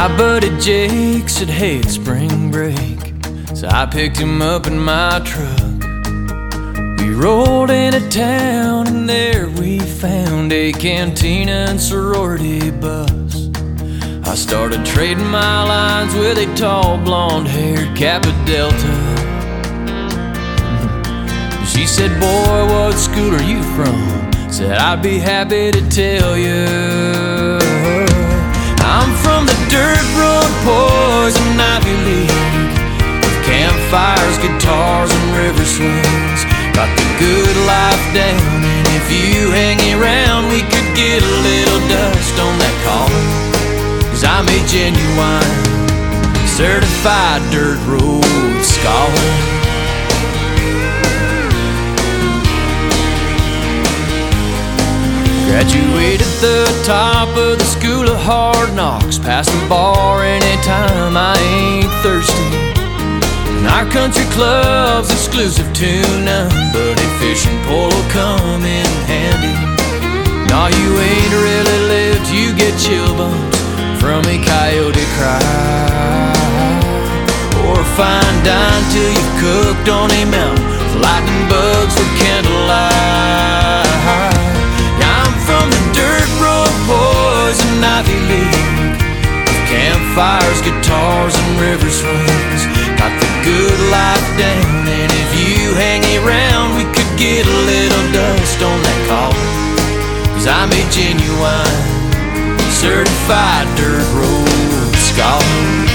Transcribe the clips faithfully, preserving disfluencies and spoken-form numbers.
My buddy Jake said, hey, it's spring break. So I picked him up in my truck. We rolled into town and there we found a cantina and sorority bus. I started trading my lines with a tall blonde-haired Kappa Delta. She said, boy, what school are you from? Said, I'd be happy to tell you. I'm from the dirt road boys in Ivy League, with campfires, guitars, and river swings. Got the good life down, and if you hang around, we could get a little dust on that collar. Cause I'm a genuine, certified dirt road scholar. Graduated the top of the school of hard knocks, past the bar anytime I ain't thirsty. And our country club's exclusive to none, but a fishing pole will come in handy. No, you ain't really lived, you get chill bumps from a coyote cry, or a fine dine till you've cooked on a mountain with lightning bugs for candlelight. From the dirt road boys in Ivy League, with campfires, guitars, and river swings. Got the good life down, and if you hang around, we could get a little dust on that collar. Cause I'm a genuine, certified dirt road scholar.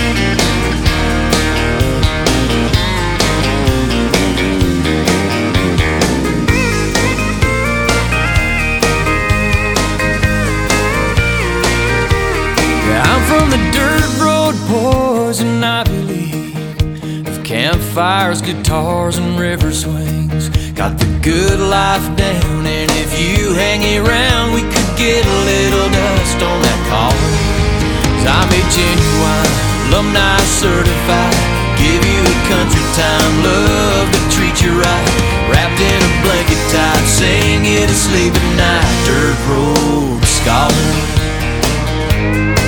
From the dirt road boys in Ivy League, with campfires, guitars, and river swings. Got the good life down, and if you hang around, we could get a little dust on that collar. Cause I'm a genuine, alumni certified, give you a country time, love to treat you right. Wrapped in a blanket tight, sing you to sleep at night. Dirt road scholar.